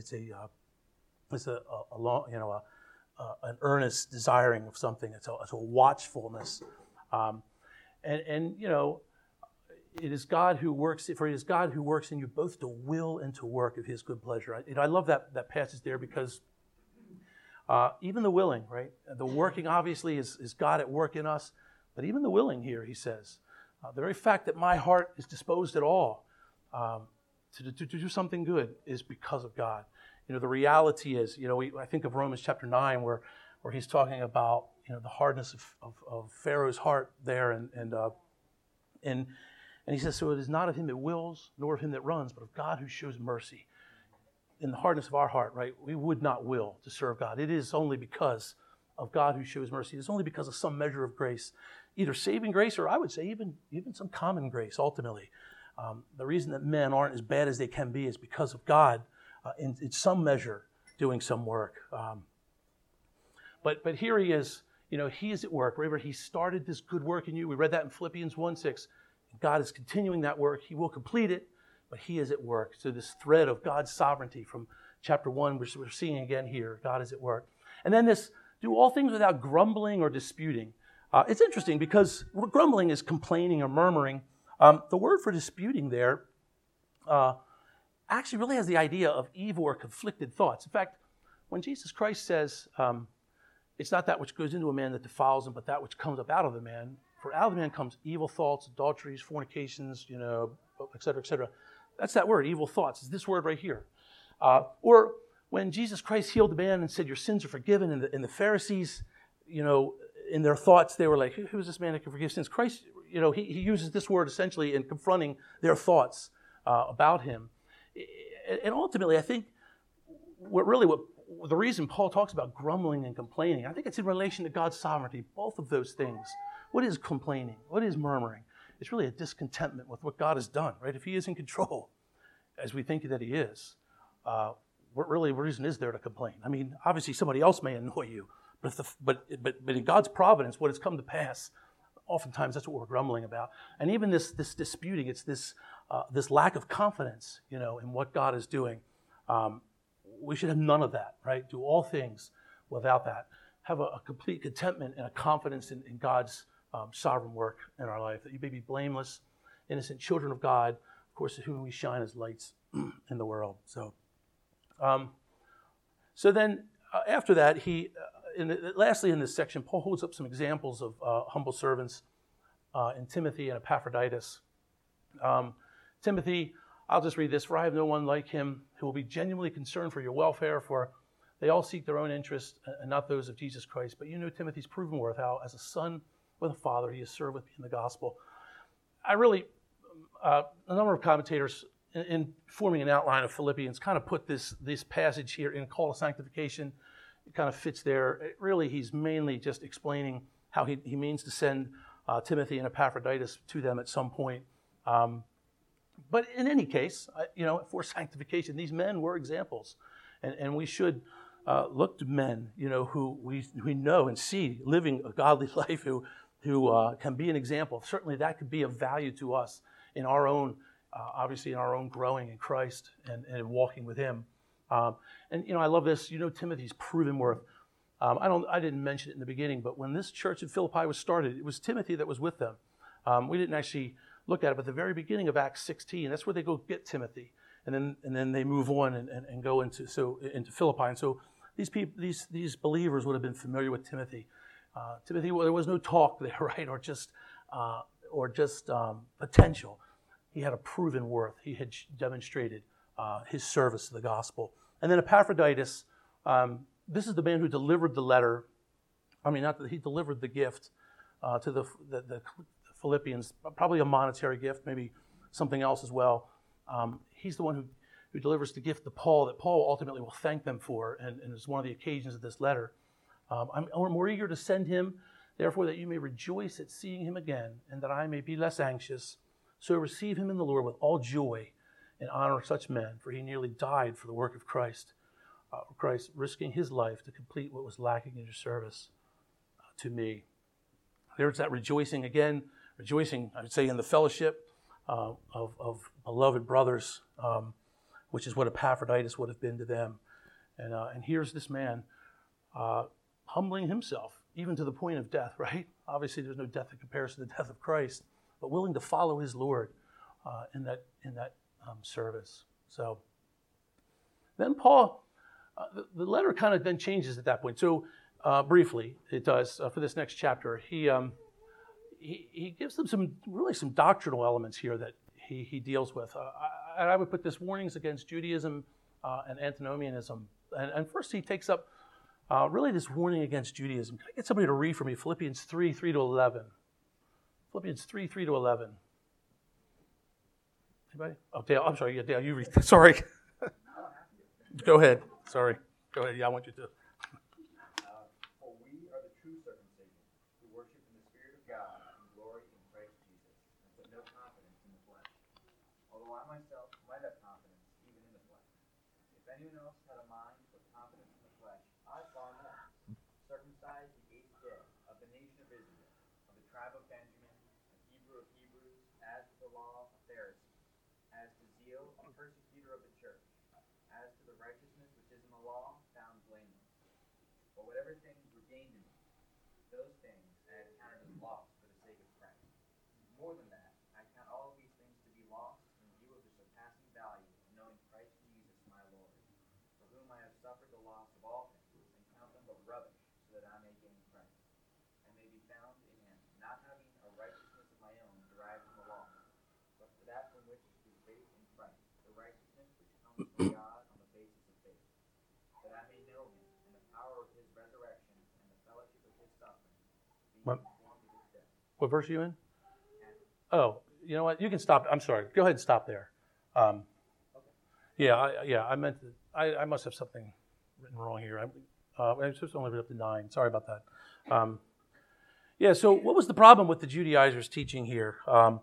Speaker 1: an earnest desiring of something. It's a watchfulness. It is God who works, for it is God who works in you both to will and to work of his good pleasure. I love that passage there because even the willing, right? The working obviously is God at work in us, but even the willing here, he says, The very fact that my heart is disposed at all to do something good is because of God. The reality is, I think of Romans chapter 9 where he's talking about, the hardness of Pharaoh's heart there. And he says, so it is not of him that wills, nor of him that runs, but of God who shows mercy. In the hardness of our heart, right, we would not will to serve God. It is only because of God who shows mercy. It's only because of some measure of grace, either saving grace or I would say even some common grace, ultimately. The reason that men aren't as bad as they can be is because of God in some measure doing some work. But here he is, he is at work. Remember, he started this good work in you. We read that in Philippians 1:6. God is continuing that work. He will complete it, but he is at work. So this thread of God's sovereignty from chapter 1, which we're seeing again here, God is at work. And then this, do all things without grumbling or disputing. It's interesting because grumbling is complaining or murmuring. The word for disputing there actually really has the idea of evil or conflicted thoughts. In fact, when Jesus Christ says, it's not that which goes into a man that defiles him, but that which comes up out of the man. For out of the man comes evil thoughts, adulteries, fornications, et cetera, et cetera. That's that word, evil thoughts. It's this word right here. Or when Jesus Christ healed the man and said, your sins are forgiven, and the Pharisees, in their thoughts, they were like, who is this man that can forgive sins? Christ, he uses this word essentially in confronting their thoughts about him. And ultimately, I think what the reason Paul talks about grumbling and complaining, I think it's in relation to God's sovereignty, both of those things. What is complaining? What is murmuring? It's really a discontentment with what God has done, right? If he is in control, as we think that he is, what reason is there to complain? I mean, obviously somebody else may annoy you, but in God's providence, what has come to pass, oftentimes that's what we're grumbling about. And even this disputing, it's this lack of confidence, in what God is doing. We should have none of that, right? Do all things without that. Have a complete contentment and a confidence in God's sovereign work in our life, that you may be blameless, innocent children of God, of course, to whom we shine as lights in the world. So then after that, lastly in this section, Paul holds up some examples of humble servants in Timothy and Epaphroditus. Timothy, I'll just read this. For I have no one like him who will be genuinely concerned for your welfare, for they all seek their own interest and not those of Jesus Christ. But Timothy's proven worth, how as a son with a father, he has served with me in the gospel. A number of commentators in forming an outline of Philippians kind of put this passage here in call to sanctification. It kind of fits there. He's mainly just explaining how he means to send Timothy and Epaphroditus to them at some point. But in any case, for sanctification, these men were examples. And we should look to men, who we know and see living a godly life, who can be an example. Certainly that could be of value to us in our own, obviously in our own growing in Christ and walking with him. I love this, Timothy's proven worth. I didn't mention it in the beginning, but when this church in Philippi was started, it was Timothy that was with them. We didn't actually look at it, but the very beginning of Acts 16, that's where they go get Timothy. And then they move on and go into Philippi. And so these believers would have been familiar with Timothy. Timothy, well, there was no talk there, right, or just potential. He had a proven worth. He had demonstrated his service to the gospel. And then Epaphroditus, this is the man who delivered the letter. He delivered the gift to the Philippians, probably a monetary gift, maybe something else as well. He's the one who delivers the gift to Paul that Paul ultimately will thank them for, and is one of the occasions of this letter. I'm more eager to send him, therefore, that you may rejoice at seeing him again, and that I may be less anxious. So receive him in the Lord with all joy and honor such men, for he nearly died for the work of Christ, risking his life to complete what was lacking in your service to me. There's that rejoicing again, I would say, in the fellowship of beloved brothers, which is what Epaphroditus would have been to them. And here's this man humbling himself, even to the point of death, right? Obviously, there's no death in comparison to the death of Christ, but willing to follow his Lord in that service. So then Paul, the letter kind of then changes at that point. So briefly, it does for this next chapter. He he gives them some doctrinal elements here that he deals with. And I would put this warnings against Judaism and antinomianism. And first he takes up really this warning against Judaism. Can I get somebody to read for me Philippians 3, 3 to 11? Philippians 3, 3 to 11. Anybody? Oh, Dale, I'm sorry. Yeah, Dale, you read. Sorry. Go ahead. Sorry. Go ahead. Yeah, I want you to.
Speaker 3: For we are the true circumcision, who worship in the Spirit of God and glory in Christ Jesus, and put no confidence in the flesh. Although I myself might have confidence even in the flesh. If anyone else had a mind to put confidence in the flesh, I far more. Circumcised the eighth day of the nation of Israel, of the tribe of Benjamin, a Hebrew of Hebrews, as to the law, a Pharisee, as to zeal, a persecutor of the church, as to the righteousness which is in the law, found blameless. But whatever things were gained in me, those things I had counted as loss for the sake of Christ. More than that, I count all of these things to be lost in view of the surpassing value of knowing Christ Jesus my Lord, for whom I have suffered the loss of all things, and count them but rubbish, so that I may gain Christ, and may be found in him, not having a righteousness of my own derived from the law, but for that from which is through faith in Christ, the righteousness which comes from God on the basis of faith, that I may know him and the power of his resurrection and the fellowship of his suffering, being conformed to his death.
Speaker 1: What verse are you in? Oh, you know what? You can stop. I'm sorry. Go ahead and stop there. I meant to, I must have something written wrong here. I'm supposed to only read up to 9. Sorry about that. So what was the problem with the Judaizers' teaching here? Let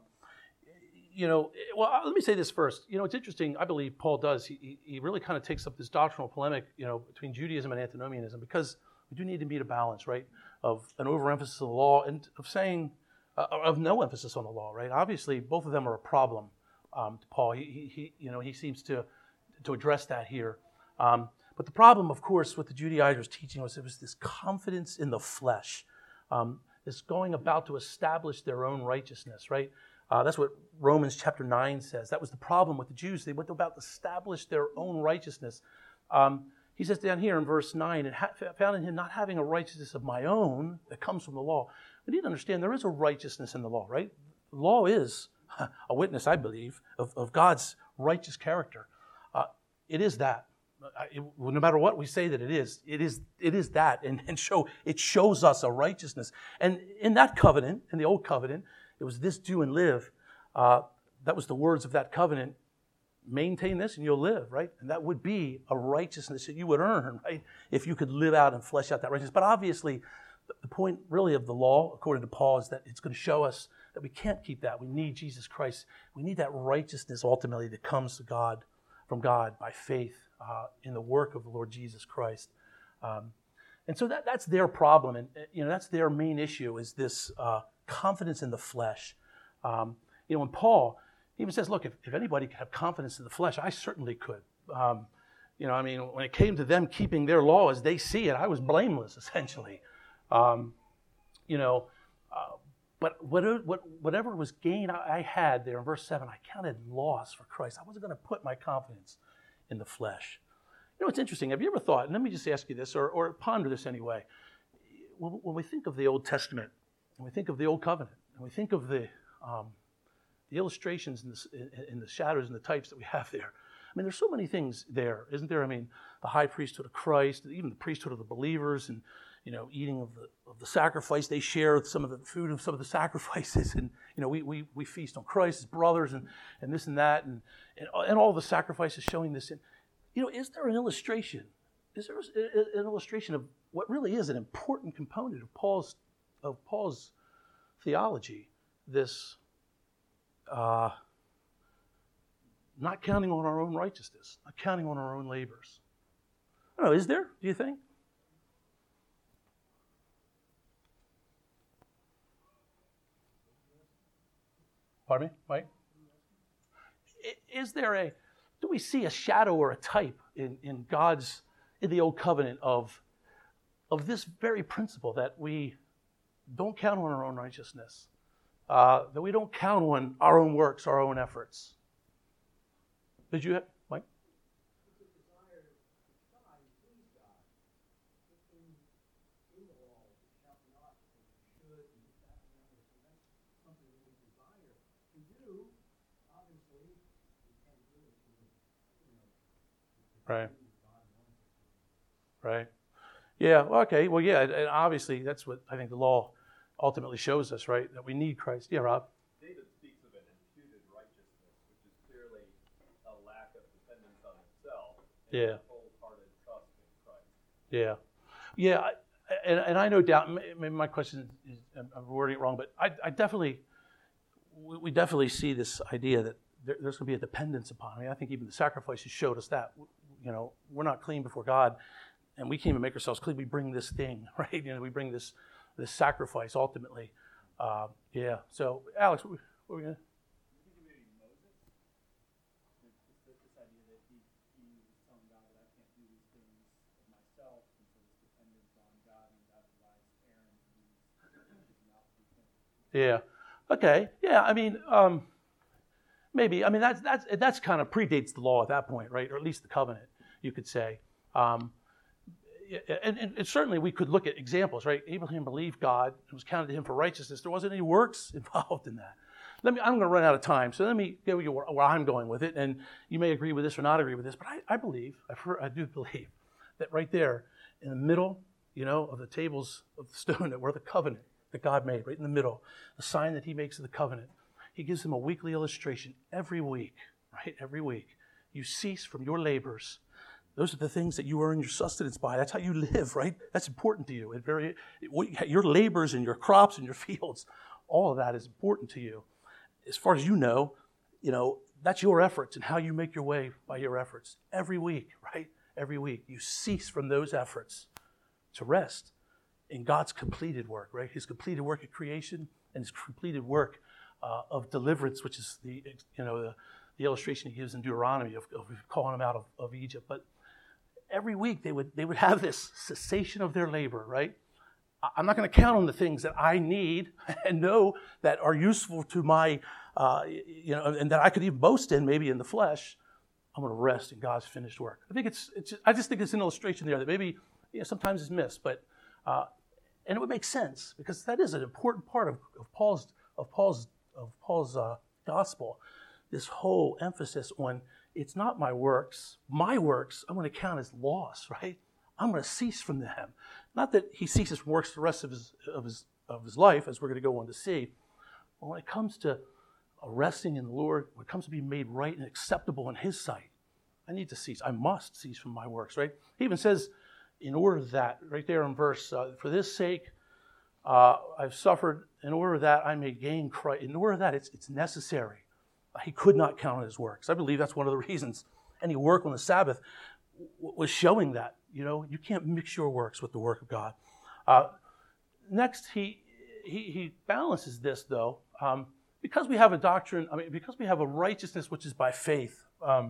Speaker 1: me say this first. It's interesting. I believe Paul does. He really kind of takes up this doctrinal polemic, between Judaism and antinomianism, because we do need to meet a balance, right, of an overemphasis of the law and of saying, of no emphasis on the law, right? Obviously, both of them are a problem to Paul. He seems to address that here. But the problem, of course, with the Judaizers' teaching was it was this confidence in the flesh, this going about to establish their own righteousness, right? That's what Romans chapter 9 says. That was the problem with the Jews. They went about to establish their own righteousness. He says down here in verse 9, and found in him not having a righteousness of my own that comes from the law. We need to understand there is a righteousness in the law, right? The law is a witness, I believe, of God's righteous character. It is that. No matter what we say that it is that, and it shows us a righteousness. And in that covenant, in the old covenant, it was this do and live. That was the words of that covenant. Maintain this and you'll live, right? And that would be a righteousness that you would earn, right? If you could live out and flesh out that righteousness. But obviously, the point really of the law, according to Paul, is that it's going to show us that we can't keep that. We need Jesus Christ. We need that righteousness ultimately that comes to God, from God by faith in the work of the Lord Jesus Christ. And so that's their problem, and that's their main issue, is this confidence in the flesh. And Paul even says, look, if anybody could have confidence in the flesh, I certainly could. When it came to them keeping their law as they see it, I was blameless, essentially. But whatever was gain I had there in verse 7, I counted loss for Christ. I wasn't going to put my confidence in the flesh. It's interesting. Have you ever thought, and let me just ask you this, or ponder this anyway, when we think of the Old Testament, when we think of the Old Covenant, and we think of the illustrations and the shadows and the types that we have there, there's so many things there, isn't there? The high priesthood of Christ, even the priesthood of the believers, and eating of the sacrifice. They share some of the food of some of the sacrifices, and we feast on Christ as brothers, and this and that, and all the sacrifices showing this. Is there an illustration? Is there an illustration of what really is an important component of Paul's theology? This not counting on our own righteousness, not counting on our own labors. I don't know. Is there? Do you think? Pardon me, Mike? Do we see a shadow or a type in the Old Covenant of this very principle that we don't count on our own righteousness, that we don't count on our own works, our own efforts? Did you, Mike?
Speaker 2: It's a desire to try and please God in the law, which shall not, and should, and that and that.
Speaker 1: Right. Right. Yeah. Well, okay. Well, yeah. And obviously, that's what I think the law ultimately shows us, right? That we need Christ. Yeah, Rob.
Speaker 4: David speaks of an imputed righteousness, which is clearly a lack of dependence on himself and
Speaker 1: Yeah.
Speaker 4: a wholehearted trust in Christ.
Speaker 1: Yeah. Yeah. And I no doubt, maybe my question is, I'm wording it wrong, but I definitely, we definitely see this idea that there's going to be a dependence upon. I mean, I think even the sacrifices showed us that. You know, we're not clean before God, and we can't even make ourselves clean. We bring this thing, right? You know, we bring this sacrifice ultimately. Yeah. So, Alex, what were we going to?
Speaker 2: I think maybe Moses, this idea that he was telling God that I can't do these things of myself, and so this dependence on God, and God provides Aaron to do these outward things.
Speaker 1: Yeah. Okay. Yeah. I mean, maybe. I mean, that's kind of predates the law at that point, right? Or at least the covenant, you could say. And certainly we could look at examples, right? Abraham believed God; it was counted to him for righteousness. There wasn't any works involved in that. I'm going to run out of time, so let me give you where I'm going with it. And you may agree with this or not agree with this, but I do believe that right there in the middle, you know, of the tables of the stone that were the covenant that God made, right in the middle, the sign that He makes of the covenant. He gives them a weekly illustration every week, right? Every week. You cease from your labors. Those are the things that you earn your sustenance by. That's how you live, right? That's important to you. Your labors and your crops and your fields, all of that is important to you. As far as you know, that's your efforts and how you make your way by your efforts. Every week, right? Every week. You cease from those efforts to rest in God's completed work, right? His completed work of creation and His completed work of deliverance, which is the illustration He gives in Deuteronomy of calling them out of Egypt. But every week they would have this cessation of their labor, right? I'm not going to count on the things that I need and know that are useful to my, and that I could even boast in, maybe in the flesh. I'm going to rest in God's finished work. I just think it's an illustration there that maybe sometimes is missed, but and it would make sense because that is an important part of Paul's gospel. This whole emphasis on it's not my works. My works I'm going to count as loss, right? I'm going to cease from them. Not that he ceases from works the rest of his life, as we're going to go on to see. But when it comes to resting in the Lord, when it comes to being made right and acceptable in His sight, I need to cease. I must cease from my works, right? He even says, in order that, right there in verse, for this sake, I've suffered, in order that I may gain Christ. In order that it's necessary. He could not count on his works. I believe that's one of the reasons any work on the Sabbath was showing that. You can't mix your works with the work of God. Next, he balances this, though. Because we have a doctrine, because we have a righteousness which is by faith,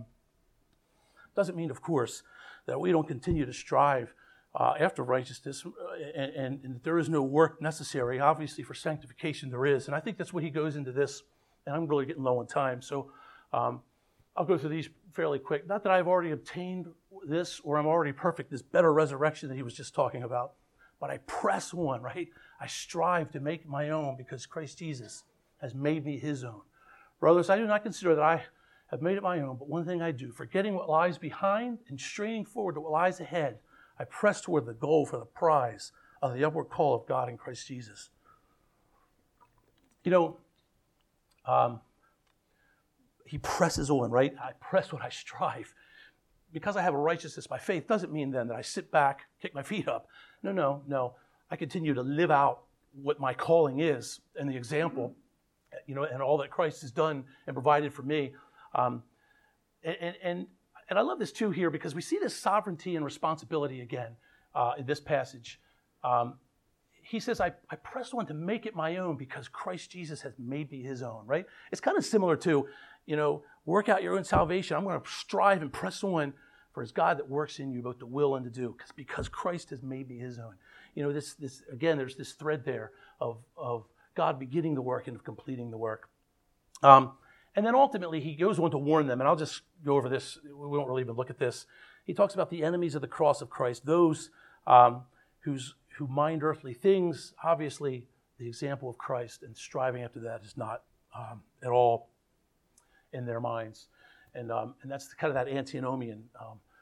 Speaker 1: doesn't mean, of course, that we don't continue to strive after righteousness and there is no work necessary. Obviously, for sanctification there is. And I think that's what he goes into this. And I'm really getting low on time, so I'll go through these fairly quick. Not that I've already obtained this or I'm already perfect, this better resurrection that he was just talking about, but I press on, right? I strive to make it my own because Christ Jesus has made me His own. Brothers, I do not consider that I have made it my own, but one thing I do, forgetting what lies behind and straining forward to what lies ahead, I press toward the goal for the prize of the upward call of God in Christ Jesus. He presses on, right? I press when I strive. Because I have a righteousness by faith doesn't mean then that I sit back, kick my feet up. No. I continue to live out what my calling is and the example, and all that Christ has done and provided for me. And I love this too here because we see this sovereignty and responsibility again in this passage. He says, I press on to make it my own because Christ Jesus has made me His own, right? It's kind of similar to, work out your own salvation. I'm going to strive and press on for it's God that works in you both to will and to do because Christ has made me His own. This again, there's this thread there of God beginning the work and of completing the work. And then ultimately he goes on to warn them, and I'll just go over this. We won't really even look at this. He talks about the enemies of the cross of Christ, those who mind earthly things. Obviously, the example of Christ and striving after that is not at all in their minds. And that's kind of that antinomian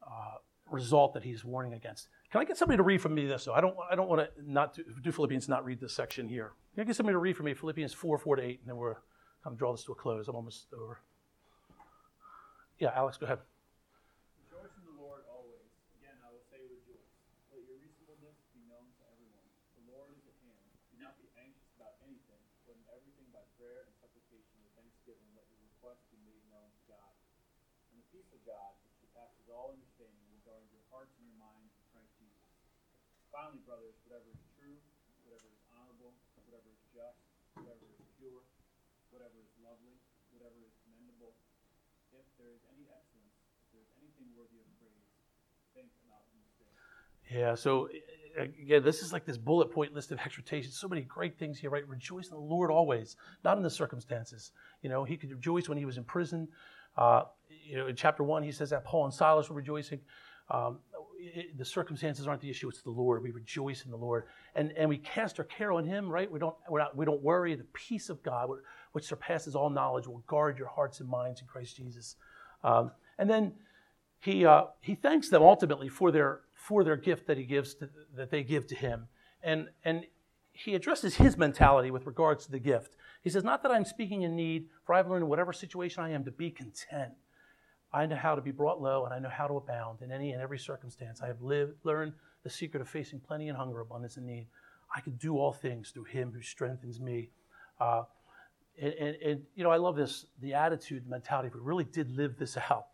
Speaker 1: result that he's warning against. Can I get somebody to read from me this? So I don't want to not do Philippians, not read this section here. Can I get somebody to read from me Philippians 4:4-8, and then we're going to draw this to a close. I'm almost over. Yeah, Alex, go ahead.
Speaker 2: Rejoice in the Lord always. Again, I will say rejoice. Let your reasonableness be known to everyone. The Lord is at hand. Do not be anxious about anything, but in everything by prayer and supplication with thanksgiving let your requests be made known to God. And the peace of God, which surpasses all understanding, will guard your hearts and your minds in Christ Jesus. Finally, brothers, whatever is true, whatever is honorable, whatever is just, whatever is pure, whatever is lovely, whatever is commendable, if there is any excellence, if there is anything worthy of praise, think about these things.
Speaker 1: Yeah, so again, this is like this bullet point list of exhortations. So many great things here, right? Rejoice in the Lord always, not in the circumstances. He could rejoice when he was in prison. In chapter 1, he says that Paul and Silas were rejoicing. The circumstances aren't the issue; it's the Lord. We rejoice in the Lord, and we cast our care on Him. Right? We don't worry. The peace of God, which surpasses all knowledge, will guard your hearts and minds in Christ Jesus. And then he thanks them ultimately for their gift that they give to Him, and he addresses his mentality with regards to the gift. He says, "Not that I'm speaking in need, for I've learned in whatever situation I am to be content. I know how to be brought low, and I know how to abound in any and every circumstance. I have learned the secret of facing plenty and hunger, abundance and need. I can do all things through Him who strengthens me." And I love this, the attitude, the mentality. If we really did live this out,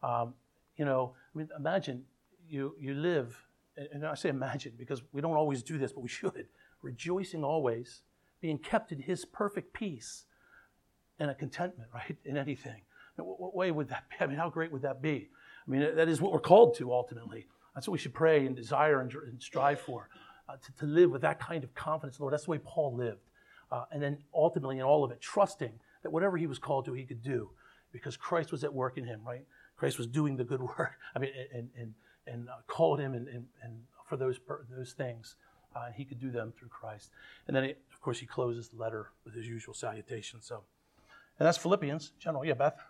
Speaker 1: imagine you live, and I say imagine because we don't always do this, but we should, rejoicing always, being kept in His perfect peace and a contentment, right, in anything. What way would that be? I mean, how great would that be? I mean, that is what we're called to ultimately. That's what we should pray and desire and strive for, to live with that kind of confidence, Lord. That's the way Paul lived. And then ultimately in all of it, trusting that whatever he was called to, he could do because Christ was at work in him, right? Christ was doing the good work. I mean, and called him and for those things. He could do them through Christ. And then, of course, he closes the letter with his usual salutation. So, and that's Philippians. General, yeah, Beth?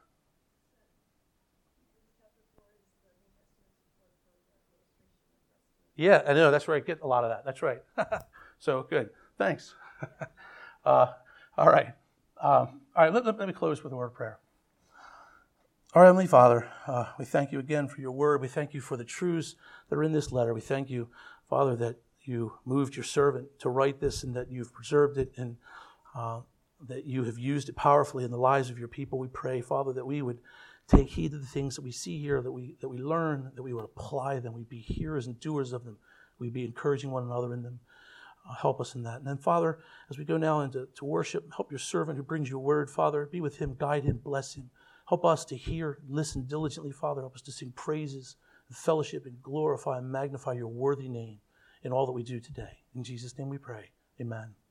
Speaker 1: Yeah, I know. That's right. Get a lot of that. That's right. So, good. Thanks. All right. Let me close with a word of prayer. Our Heavenly Father, we thank you again for your word. We thank you for the truths that are in this letter. We thank you, Father, that you moved your servant to write this and that you've preserved it and that you have used it powerfully in the lives of your people. We pray, Father, that we would take heed of the things that we see here, that we learn, that we would apply them. We'd be hearers and doers of them. We'd be encouraging one another in them. Help us in that. And then, Father, as we go now into worship, help your servant who brings your word, Father. Be with him, guide him, bless him. Help us to hear, listen diligently, Father. Help us to sing praises, fellowship, and glorify and magnify your worthy name in all that we do today. In Jesus' name we pray. Amen.